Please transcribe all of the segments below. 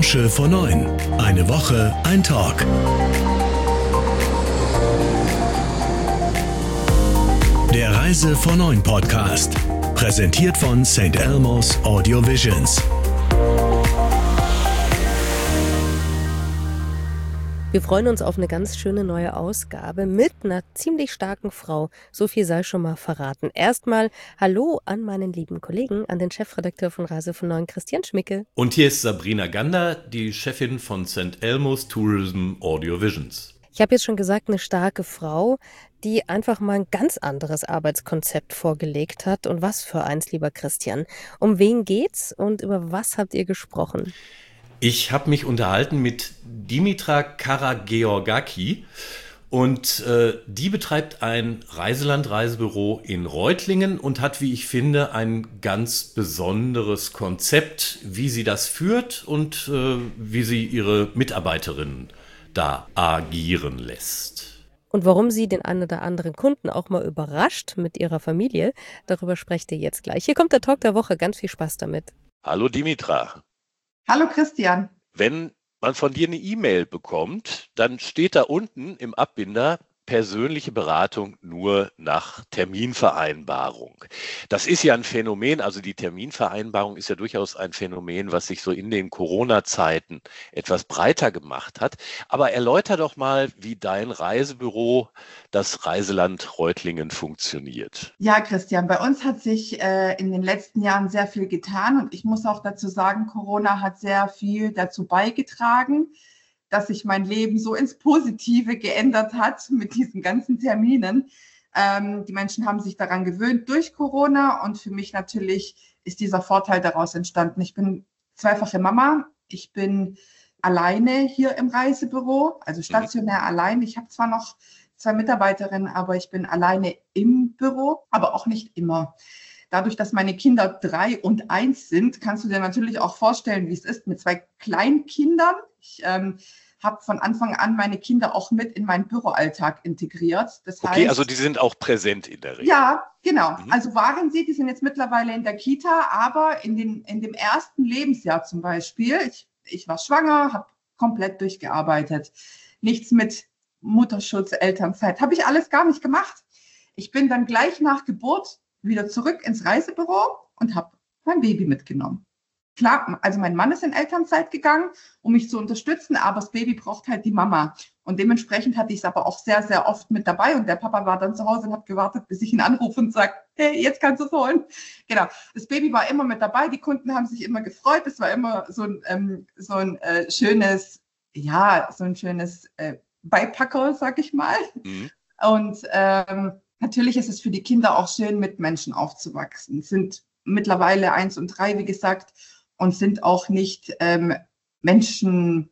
Branche vor 9. Eine Woche, ein Talk. Der Reise vor 9 Podcast. Präsentiert von St. Elmo's Audio Visions. Wir freuen uns auf eine ganz schöne neue Ausgabe mit einer ziemlich starken Frau. So viel sei schon mal verraten. Erstmal Hallo an meinen lieben Kollegen, an den Chefredakteur von Reise von 9, Christian Schmicke. Und hier ist Sabrina Gander, die Chefin von St. Elmo's Tourism Audio Visions. Ich habe jetzt schon gesagt, eine starke Frau, die einfach mal ein ganz anderes Arbeitskonzept vorgelegt hat. Und was für eins, lieber Christian. Um wen geht's und über was habt ihr gesprochen? Ich habe mich unterhalten mit Dimitra Karageorgaki und die betreibt ein Reiseland-Reisebüro in Reutlingen und hat, wie ich finde, ein ganz besonderes Konzept, wie sie das führt und wie sie ihre Mitarbeiterinnen da agieren lässt. Und warum sie den einen oder anderen Kunden auch mal überrascht mit ihrer Familie, darüber sprecht ihr jetzt gleich. Hier kommt der Talk der Woche, ganz viel Spaß damit. Hallo Dimitra. Hallo Christian. Wenn man von dir eine E-Mail bekommt, dann steht da unten im Abbinder persönliche Beratung nur nach Terminvereinbarung. Das ist ja ein Phänomen, also die Terminvereinbarung ist ja durchaus ein Phänomen, was sich so in den Corona-Zeiten etwas breiter gemacht hat. Aber erläuter doch mal, wie dein Reisebüro, das Reiseland Reutlingen, funktioniert. Ja, Christian, bei uns hat sich in den letzten Jahren sehr viel getan und ich muss auch dazu sagen, Corona hat sehr viel dazu beigetragen, dass sich mein Leben so ins Positive geändert hat mit diesen ganzen Terminen. Die Menschen haben sich daran gewöhnt durch Corona und für mich natürlich ist dieser Vorteil daraus entstanden. Ich bin zweifache Mama, ich bin alleine hier im Reisebüro, also stationär allein. Ich habe zwar noch 2 Mitarbeiterinnen, aber ich bin alleine im Büro, aber auch nicht immer. Dadurch, dass meine Kinder 3 und 1 sind, kannst du dir natürlich auch vorstellen, wie es ist mit 2 Kleinkindern. Ich habe von Anfang an meine Kinder auch mit in meinen Büroalltag integriert. Das heißt, also die sind auch präsent in der Regel. Ja, genau. Also waren sie, die sind jetzt mittlerweile in der Kita, aber in dem ersten Lebensjahr zum Beispiel, ich war schwanger, habe komplett durchgearbeitet. Nichts mit Mutterschutz, Elternzeit, habe ich alles gar nicht gemacht. Ich bin dann gleich nach Geburt wieder zurück ins Reisebüro und habe mein Baby mitgenommen. Klar, also mein Mann ist in Elternzeit gegangen, um mich zu unterstützen, aber das Baby braucht halt die Mama. Und dementsprechend hatte ich es aber auch sehr, sehr oft mit dabei. Und der Papa war dann zu Hause und hat gewartet, bis ich ihn anrufe und sage, hey, jetzt kannst du es holen. Genau, das Baby war immer mit dabei, die Kunden haben sich immer gefreut. Es war immer so ein schönes Beipackerl, sag ich mal. Und natürlich ist es für die Kinder auch schön, mit Menschen aufzuwachsen. Es sind mittlerweile 1 und 3, wie gesagt, und sind auch nicht menschenscheu.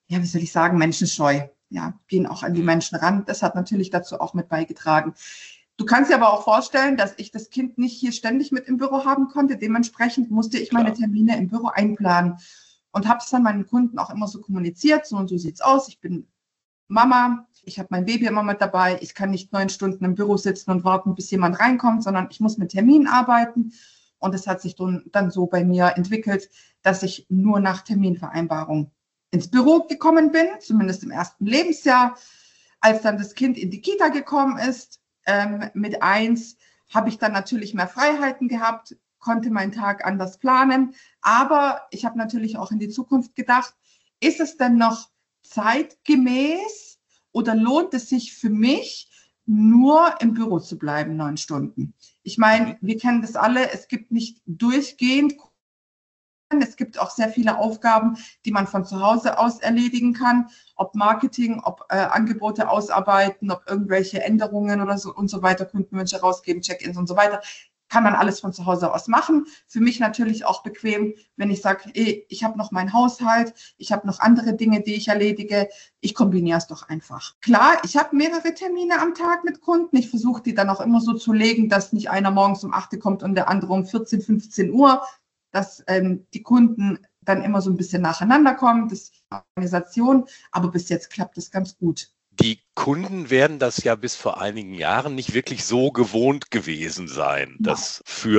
Ja, gehen auch an die Menschen ran. Das hat natürlich dazu auch mit beigetragen. Du kannst dir aber auch vorstellen, dass ich das Kind nicht hier ständig mit im Büro haben konnte. Dementsprechend musste ich meine Termine im Büro einplanen und habe es dann meinen Kunden auch immer so kommuniziert. So und so sieht's aus. Ich bin Mama, ich habe mein Baby immer mit dabei. Ich kann nicht 9 Stunden im Büro sitzen und warten, bis jemand reinkommt, sondern ich muss mit Terminen arbeiten. Und es hat sich dann so bei mir entwickelt, dass ich nur nach Terminvereinbarung ins Büro gekommen bin, zumindest im ersten Lebensjahr. Als dann das Kind in die Kita gekommen ist, mit 1, habe ich dann natürlich mehr Freiheiten gehabt, konnte meinen Tag anders planen. Aber ich habe natürlich auch in die Zukunft gedacht, ist es denn noch zeitgemäß oder lohnt es sich für mich, nur im Büro zu bleiben, 9 Stunden? Ich meine, wir kennen das alle, es gibt nicht durchgehend, es gibt auch sehr viele Aufgaben, die man von zu Hause aus erledigen kann, ob Marketing, ob Angebote ausarbeiten, ob irgendwelche Änderungen oder so und so weiter, Kundenwünsche rausgeben, Check-ins und so weiter. Kann man alles von zu Hause aus machen. Für mich natürlich auch bequem, wenn ich sage, ich habe noch meinen Haushalt, ich habe noch andere Dinge, die ich erledige. Ich kombiniere es doch einfach. Klar, ich habe mehrere Termine am Tag mit Kunden. Ich versuche die dann auch immer so zu legen, dass nicht einer morgens um 8 Uhr kommt und der andere um 14, 15 Uhr, dass die Kunden dann immer so ein bisschen nacheinander kommen. Das ist eine Organisation, aber bis jetzt klappt das ganz gut. Die Kunden werden das ja bis vor einigen Jahren nicht wirklich so gewohnt gewesen sein, dass für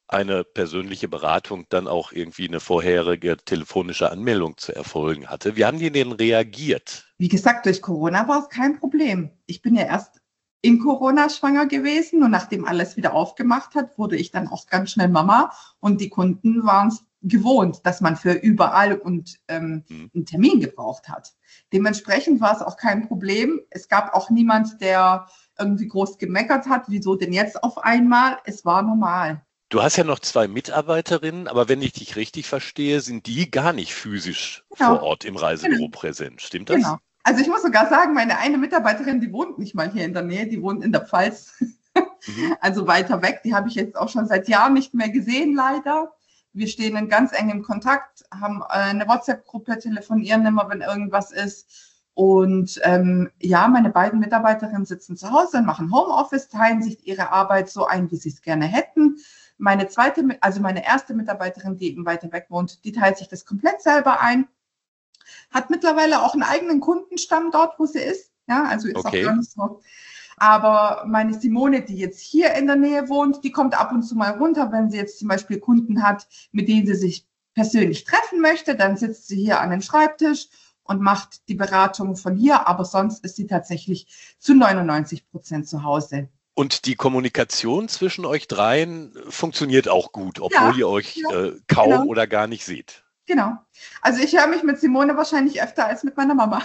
eine persönliche Beratung dann auch irgendwie eine vorherige telefonische Anmeldung zu erfolgen hatte. Wie haben die denn reagiert? Wie gesagt, durch Corona war es kein Problem. Ich bin ja erst in Corona schwanger gewesen und nachdem alles wieder aufgemacht hat, wurde ich dann auch ganz schnell Mama und die Kunden waren es gewohnt, dass man für überall und einen Termin gebraucht hat. Dementsprechend war es auch kein Problem. Es gab auch niemand, der irgendwie groß gemeckert hat, wieso denn jetzt auf einmal? Es war normal. Du hast ja noch 2 Mitarbeiterinnen, aber wenn ich dich richtig verstehe, sind die gar nicht physisch vor Ort im Reisebüro präsent. Stimmt das? Genau. Also ich muss sogar sagen, meine eine Mitarbeiterin, die wohnt nicht mal hier in der Nähe, die wohnt in der Pfalz, also weiter weg. Die habe ich jetzt auch schon seit Jahren nicht mehr gesehen, leider. Wir stehen in ganz engem Kontakt, haben eine WhatsApp-Gruppe, telefonieren immer, wenn irgendwas ist. Und meine beiden Mitarbeiterinnen sitzen zu Hause und machen Homeoffice, teilen sich ihre Arbeit so ein, wie sie es gerne hätten. Meine erste Mitarbeiterin, die eben weiter weg wohnt, die teilt sich das komplett selber ein. Hat mittlerweile auch einen eigenen Kundenstamm dort, wo sie ist. Ja, also ist auch gar nicht so. Aber meine Simone, die jetzt hier in der Nähe wohnt, die kommt ab und zu mal runter, wenn sie jetzt zum Beispiel Kunden hat, mit denen sie sich persönlich treffen möchte, dann sitzt sie hier an den Schreibtisch und macht die Beratung von hier. Aber sonst ist sie tatsächlich zu 99% zu Hause. Und die Kommunikation zwischen euch dreien funktioniert auch gut, obwohl ihr euch kaum oder gar nicht seht. Genau. Also ich höre mich mit Simone wahrscheinlich öfter als mit meiner Mama.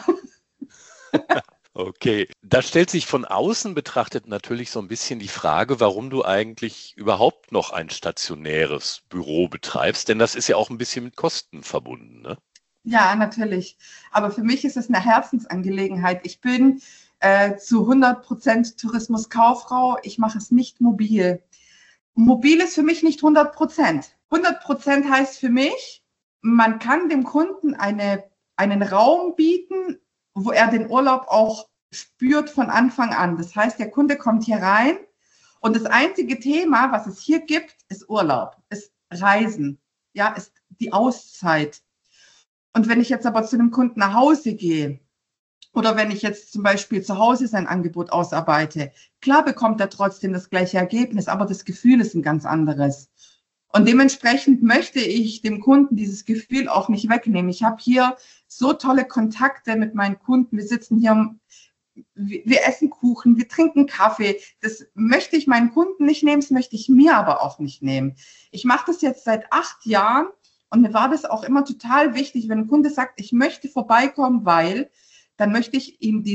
Okay, da stellt sich von außen betrachtet natürlich so ein bisschen die Frage, warum du eigentlich überhaupt noch ein stationäres Büro betreibst, denn das ist ja auch ein bisschen mit Kosten verbunden, ne? Ja, natürlich. Aber für mich ist es eine Herzensangelegenheit. Ich bin zu 100% Tourismuskauffrau. Ich mache es nicht mobil. Mobil ist für mich nicht 100%. 100% heißt für mich, man kann dem Kunden einen Raum bieten, wo er den Urlaub auch spürt von Anfang an. Das heißt, der Kunde kommt hier rein und das einzige Thema, was es hier gibt, ist Urlaub, ist Reisen, ja, ist die Auszeit. Und wenn ich jetzt aber zu einem Kunden nach Hause gehe oder wenn ich jetzt zum Beispiel zu Hause sein Angebot ausarbeite, klar bekommt er trotzdem das gleiche Ergebnis, aber das Gefühl ist ein ganz anderes. Und dementsprechend möchte ich dem Kunden dieses Gefühl auch nicht wegnehmen. Ich habe hier so tolle Kontakte mit meinen Kunden. Wir sitzen hier, wir essen Kuchen, wir trinken Kaffee. Das möchte ich meinen Kunden nicht nehmen, das möchte ich mir aber auch nicht nehmen. Ich mache das jetzt seit 8 Jahren und mir war das auch immer total wichtig, wenn ein Kunde sagt, ich möchte vorbeikommen, weil dann möchte ich ihm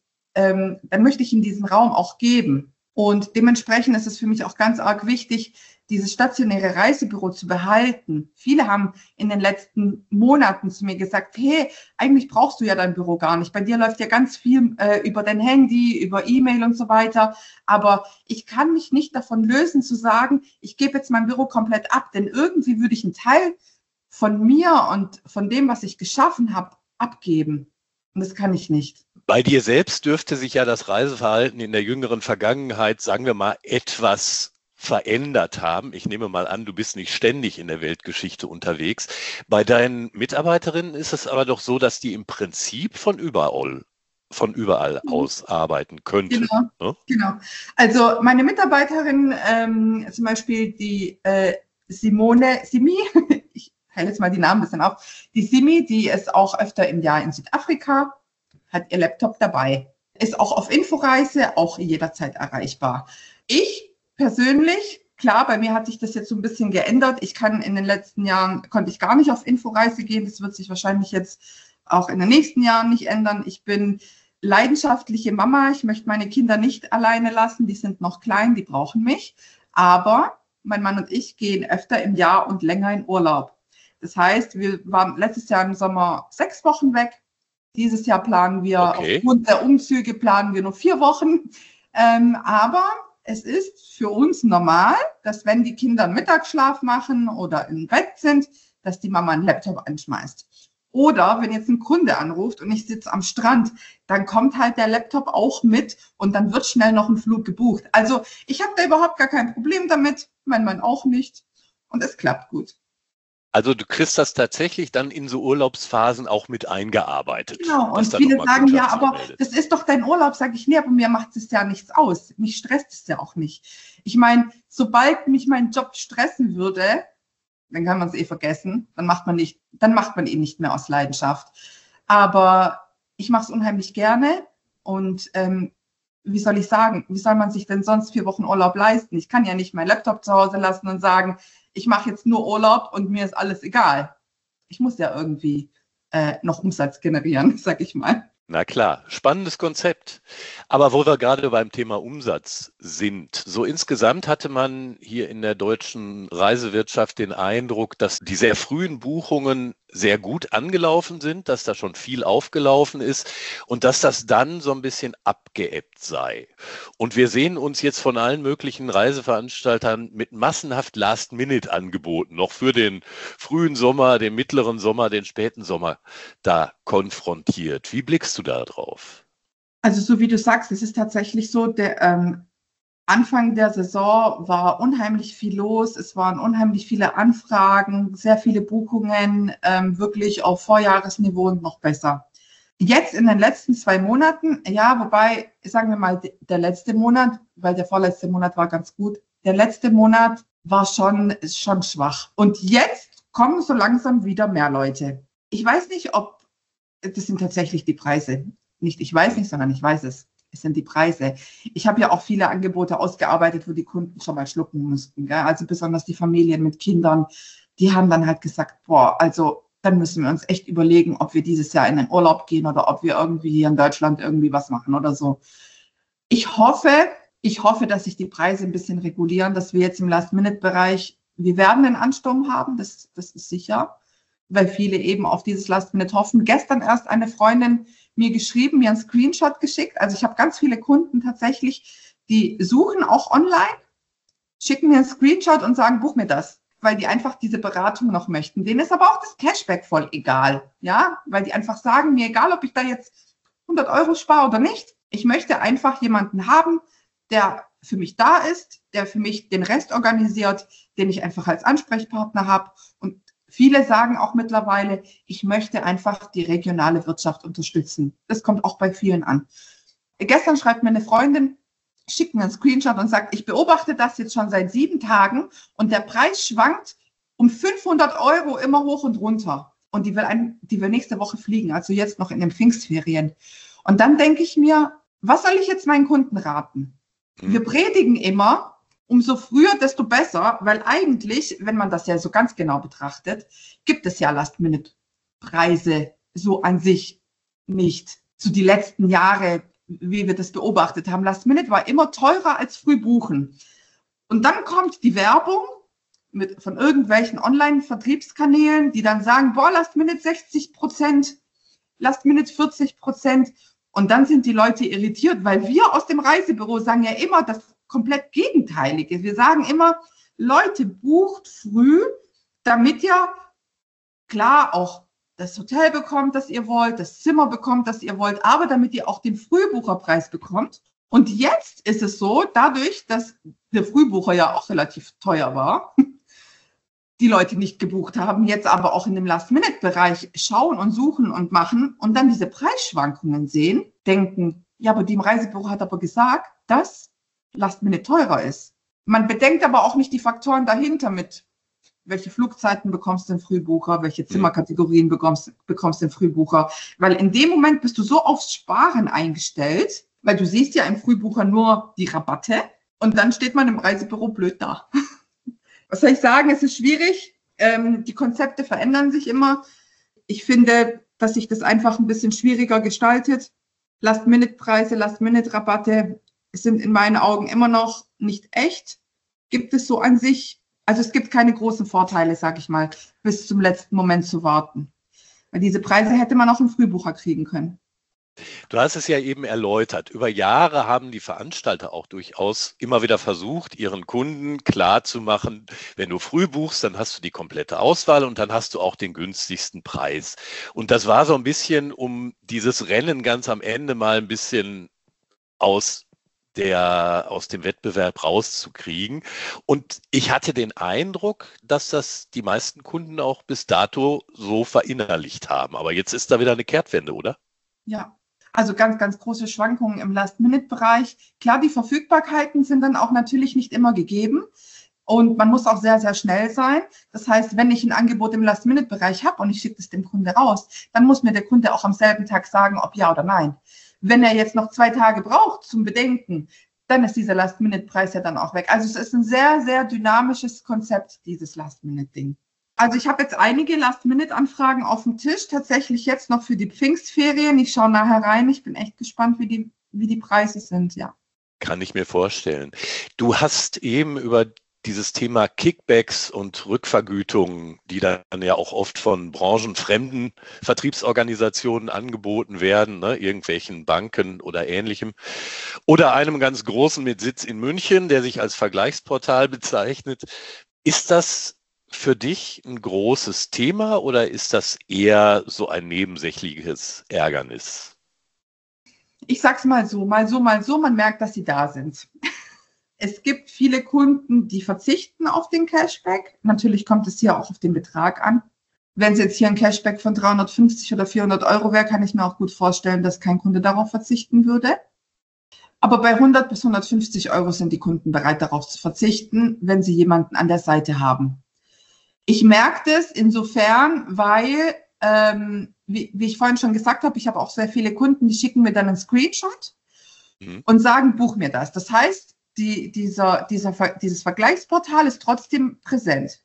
diesen Raum auch geben. Und dementsprechend ist es für mich auch ganz arg wichtig, dieses stationäre Reisebüro zu behalten. Viele haben in den letzten Monaten zu mir gesagt, hey, eigentlich brauchst du ja dein Büro gar nicht. Bei dir läuft ja ganz viel über dein Handy, über E-Mail und so weiter. Aber ich kann mich nicht davon lösen zu sagen, ich gebe jetzt mein Büro komplett ab, denn irgendwie würde ich einen Teil von mir und von dem, was ich geschaffen habe, abgeben. Und das kann ich nicht. Bei dir selbst dürfte sich ja das Reiseverhalten in der jüngeren Vergangenheit, sagen wir mal, etwas verändert haben. Ich nehme mal an, du bist nicht ständig in der Weltgeschichte unterwegs. Bei deinen Mitarbeiterinnen ist es aber doch so, dass die im Prinzip von überall aus arbeiten könnten. Genau, ne? Genau. Also meine Mitarbeiterin, zum Beispiel die Simi, ich teile jetzt mal die Namen ein bisschen auf. Die Simi, die ist auch öfter im Jahr in Südafrika, hat ihr Laptop dabei, ist auch auf Inforeise, auch jederzeit erreichbar. Ich persönlich, klar, bei mir hat sich das jetzt so ein bisschen geändert. In den letzten Jahren konnte ich gar nicht auf Inforeise gehen. Das wird sich wahrscheinlich jetzt auch in den nächsten Jahren nicht ändern. Ich bin leidenschaftliche Mama. Ich möchte meine Kinder nicht alleine lassen. Die sind noch klein, die brauchen mich. Aber mein Mann und ich gehen öfter im Jahr und länger in Urlaub. Das heißt, wir waren letztes Jahr im Sommer 6 Wochen weg. Dieses Jahr planen wir, aufgrund der Umzüge planen wir nur 4 Wochen. Aber es ist für uns normal, dass wenn die Kinder einen Mittagsschlaf machen oder im Bett sind, dass die Mama einen Laptop anschmeißt. Oder wenn jetzt ein Kunde anruft und ich sitze am Strand, dann kommt halt der Laptop auch mit und dann wird schnell noch ein Flug gebucht. Also ich habe da überhaupt gar kein Problem damit, mein Mann auch nicht und es klappt gut. Also du kriegst das tatsächlich dann in so Urlaubsphasen auch mit eingearbeitet. Genau, dass und da viele nochmal sagen, ja, Kundschaft sich aber meldet. das ist doch dein Urlaub, sage ich, nee, aber mir macht es ja nichts aus. Mich stresst es ja auch nicht. Ich meine, sobald mich mein Job stressen würde, dann kann man es vergessen, dann macht man ihn nicht mehr aus Leidenschaft. Aber ich mache es unheimlich gerne und wie soll ich sagen, wie soll man sich denn sonst 4 Wochen Urlaub leisten? Ich kann ja nicht meinen Laptop zu Hause lassen und sagen, ich mache jetzt nur Urlaub und mir ist alles egal. Ich muss ja irgendwie noch Umsatz generieren, sag ich mal. Na klar, spannendes Konzept. Aber wo wir gerade beim Thema Umsatz sind, so insgesamt hatte man hier in der deutschen Reisewirtschaft den Eindruck, dass die sehr frühen Buchungen sehr gut angelaufen sind, dass da schon viel aufgelaufen ist und dass das dann so ein bisschen abgeebbt sei. Und wir sehen uns jetzt von allen möglichen Reiseveranstaltern mit massenhaft Last-Minute-Angeboten noch für den frühen Sommer, den mittleren Sommer, den späten Sommer da konfrontiert. Wie blickst du da drauf? Also so wie du sagst, es ist tatsächlich so, der Anfang der Saison war unheimlich viel los. Es waren unheimlich viele Anfragen, sehr viele Buchungen, wirklich auf Vorjahresniveau und noch besser. Jetzt in den letzten 2 Monaten, ja, wobei, sagen wir mal, der letzte Monat, weil der vorletzte Monat war ganz gut, der letzte Monat war schon schwach. Und jetzt kommen so langsam wieder mehr Leute. Ich weiß nicht, ob, das sind tatsächlich die Preise. Nicht ich weiß nicht, sondern ich weiß es. Es sind die Preise. Ich habe ja auch viele Angebote ausgearbeitet, wo die Kunden schon mal schlucken mussten. Gell? Also besonders die Familien mit Kindern, die haben dann halt gesagt, boah, also dann müssen wir uns echt überlegen, ob wir dieses Jahr in den Urlaub gehen oder ob wir irgendwie hier in Deutschland irgendwie was machen oder so. Ich hoffe, dass sich die Preise ein bisschen regulieren, dass wir jetzt im Last-Minute-Bereich, wir werden einen Ansturm haben, das ist sicher, weil viele eben auf dieses Last-Minute hoffen. Gestern erst eine Freundin mir geschrieben, mir einen Screenshot geschickt. Also ich habe ganz viele Kunden tatsächlich, die suchen auch online, schicken mir einen Screenshot und sagen, buch mir das, weil die einfach diese Beratung noch möchten. Denen ist aber auch das Cashback voll egal, ja, weil die einfach sagen, mir egal, ob ich da jetzt 100 € spare oder nicht. Ich möchte einfach jemanden haben, der für mich da ist, der für mich den Rest organisiert, den ich einfach als Ansprechpartner habe. Und viele sagen auch mittlerweile, ich möchte einfach die regionale Wirtschaft unterstützen. Das kommt auch bei vielen an. Gestern schreibt mir eine Freundin, schickt mir einen Screenshot und sagt, ich beobachte das jetzt schon seit 7 Tagen und der Preis schwankt um 500 € immer hoch und runter. Und die will nächste Woche fliegen, also jetzt noch in den Pfingstferien. Und dann denke ich mir, was soll ich jetzt meinen Kunden raten? Wir predigen immer, umso früher, desto besser, weil eigentlich, wenn man das ja so ganz genau betrachtet, gibt es ja Last-Minute-Preise so an sich nicht. So die letzten Jahre, wie wir das beobachtet haben, Last-Minute war immer teurer als Frühbuchen. Und dann kommt die Werbung von irgendwelchen Online-Vertriebskanälen, die dann sagen, boah, Last-Minute 60%, Last-Minute 40%. Und dann sind die Leute irritiert, weil wir aus dem Reisebüro sagen ja immer das komplett Gegenteilige. Wir sagen immer, Leute, bucht früh, damit ihr klar auch das Hotel bekommt, das ihr wollt, das Zimmer bekommt, das ihr wollt, aber damit ihr auch den Frühbucherpreis bekommt. Und jetzt ist es so, dadurch, dass der Frühbucher ja auch relativ teuer war, die Leute nicht gebucht haben, jetzt aber auch in dem Last-Minute-Bereich schauen und suchen und machen und dann diese Preisschwankungen sehen, denken, ja, aber die im Reisebüro hat aber gesagt, dass Last-Minute teurer ist. Man bedenkt aber auch nicht die Faktoren dahinter mit, welche Flugzeiten bekommst du im Frühbucher, welche Zimmerkategorien bekommst du im Frühbucher, weil in dem Moment bist du so aufs Sparen eingestellt, weil du siehst ja im Frühbucher nur die Rabatte und dann steht man im Reisebüro blöd da. Was soll ich sagen? Es ist schwierig. Die Konzepte verändern sich immer. Ich finde, dass sich das einfach ein bisschen schwieriger gestaltet. Last-Minute-Preise, Last-Minute-Rabatte sind in meinen Augen immer noch nicht echt. Gibt es so an sich, also es gibt keine großen Vorteile, sage ich mal, bis zum letzten Moment zu warten. Weil diese Preise hätte man auch im Frühbucher kriegen können. Du hast es ja eben erläutert. Über Jahre haben die Veranstalter auch durchaus immer wieder versucht, ihren Kunden klarzumachen, wenn du früh buchst, dann hast du die komplette Auswahl und dann hast du auch den günstigsten Preis. Und das war so ein bisschen, um dieses Rennen ganz am Ende mal ein bisschen aus aus dem Wettbewerb rauszukriegen. Und ich hatte den Eindruck, dass das die meisten Kunden auch bis dato so verinnerlicht haben. Aber jetzt ist da wieder eine Kehrtwende, oder? Ja, also ganz, ganz große Schwankungen im Last-Minute-Bereich. Klar, die Verfügbarkeiten sind dann auch natürlich nicht immer gegeben. Und man muss auch sehr, sehr schnell sein. Das heißt, wenn ich ein Angebot im Last-Minute-Bereich habe und ich schicke es dem Kunde raus, dann muss mir der Kunde auch am selben Tag sagen, ob ja oder nein. Wenn er jetzt noch 2 Tage braucht zum Bedenken, dann ist dieser Last-Minute-Preis ja dann auch weg. Also es ist ein sehr, sehr dynamisches Konzept, dieses Last-Minute-Ding. Also ich habe jetzt einige Last-Minute-Anfragen auf dem Tisch, tatsächlich jetzt noch für die Pfingstferien. Ich schaue nachher rein. Ich bin echt gespannt, wie die Preise sind, ja. Kann ich mir vorstellen. Du hast eben über dieses Thema Kickbacks und Rückvergütungen, die dann ja auch oft von branchenfremden Vertriebsorganisationen angeboten werden, ne, irgendwelchen Banken oder Ähnlichem, oder einem ganz großen mit Sitz in München, der sich als Vergleichsportal bezeichnet. Ist das für dich ein großes Thema oder ist das eher so ein nebensächliches Ärgernis? Ich sag's mal so, mal so, mal so, man merkt, dass sie da sind. Es gibt viele Kunden, die verzichten auf den Cashback. Natürlich kommt es hier auch auf den Betrag an. Wenn es jetzt hier ein Cashback von 350 oder 400 Euro wäre, kann ich mir auch gut vorstellen, dass kein Kunde darauf verzichten würde. Aber bei 100 bis 150 Euro sind die Kunden bereit, darauf zu verzichten, wenn sie jemanden an der Seite haben. Ich merke das insofern, weil, wie ich vorhin schon gesagt habe, ich habe auch sehr viele Kunden, die schicken mir dann einen Screenshot und sagen, buch mir das. Das heißt, dieses Vergleichsportal ist trotzdem präsent.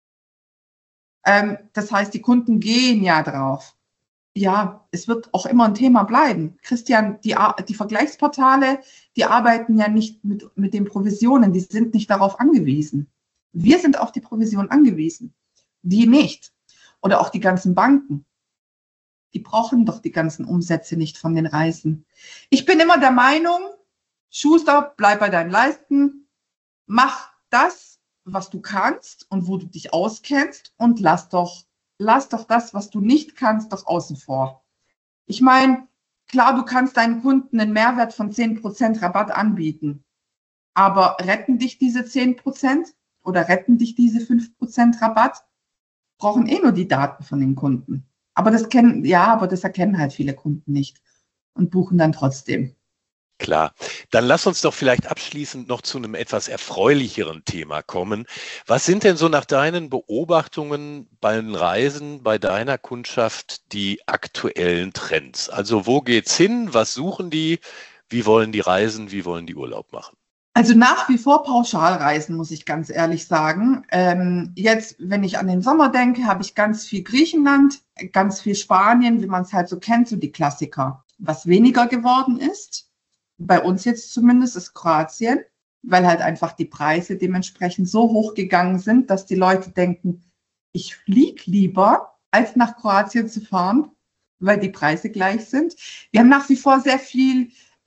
Das heißt, die Kunden gehen ja drauf. Ja, es wird auch immer ein Thema bleiben. Christian, die Vergleichsportale, die arbeiten ja nicht mit den Provisionen, die sind nicht darauf angewiesen. Wir sind auf die Provision angewiesen. Die nicht. Oder auch die ganzen Banken. Die brauchen doch die ganzen Umsätze nicht von den Reisen. Ich bin immer der Meinung, Schuster, bleib bei deinen Leisten, mach das, was du kannst und wo du dich auskennst und lass doch das, was du nicht kannst, doch außen vor. Ich meine, klar, du kannst deinen Kunden einen Mehrwert von 10% Rabatt anbieten, aber retten dich diese 10% oder retten dich diese 5% Rabatt? Brauchen nur die Daten von den Kunden. Aber das erkennen halt viele Kunden nicht und buchen dann trotzdem. Klar. Dann lass uns doch vielleicht abschließend noch zu einem etwas erfreulicheren Thema kommen. Was sind denn so nach deinen Beobachtungen bei den Reisen, bei deiner Kundschaft die aktuellen Trends? Also wo geht's hin? Was suchen die? Wie wollen die reisen? Wie wollen die Urlaub machen? Also nach wie vor Pauschalreisen, muss ich ganz ehrlich sagen. Jetzt, wenn ich an den Sommer denke, habe ich ganz viel Griechenland, ganz viel Spanien, wie man es halt so kennt, so die Klassiker. Was weniger geworden ist, bei uns jetzt zumindest, ist Kroatien, weil halt einfach die Preise dementsprechend so hoch gegangen sind, dass die Leute denken, ich fliege lieber, als nach Kroatien zu fahren, weil die Preise gleich sind. Wir haben nach wie vor sehr viel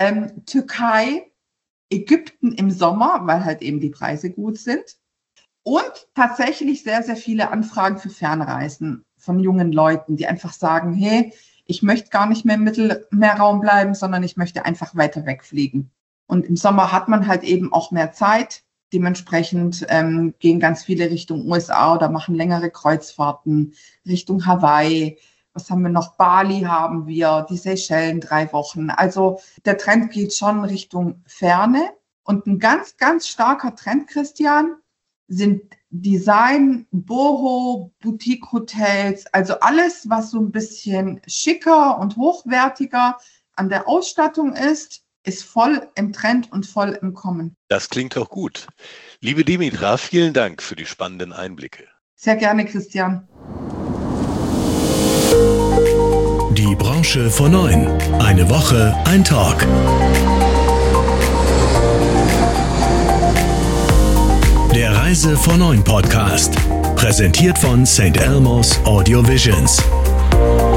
Türkei, Ägypten im Sommer, weil halt eben die Preise gut sind. Und tatsächlich sehr, sehr viele Anfragen für Fernreisen von jungen Leuten, die einfach sagen, hey, ich möchte gar nicht mehr im Mittelmeerraum bleiben, sondern ich möchte einfach weiter wegfliegen. Und im Sommer hat man halt eben auch mehr Zeit. Dementsprechend gehen ganz viele Richtung USA oder machen längere Kreuzfahrten Richtung Hawaii. Was haben wir noch? Bali haben wir, die Seychellen 3 Wochen. Also der Trend geht schon Richtung Ferne. Und ein ganz, ganz starker Trend, Christian, sind Design, Boho, Boutique-Hotels, also alles, was so ein bisschen schicker und hochwertiger an der Ausstattung ist voll im Trend und voll im Kommen. Das klingt doch gut. Liebe Dimitra, vielen Dank für die spannenden Einblicke. Sehr gerne, Christian. Die Branche vor 9. Eine Woche, ein Talk. Der Reise vor 9 Podcast. Präsentiert von St. Elmo's Audio Visions.